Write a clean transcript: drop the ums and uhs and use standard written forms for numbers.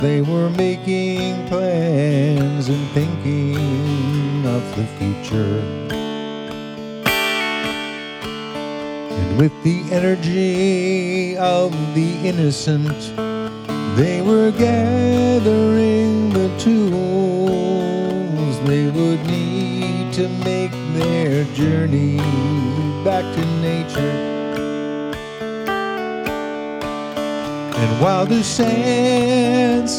They were making plans and thinking of the future. And with the energy of the innocent, they were gathering the tools they would need to make their journey back to nature. And while the sands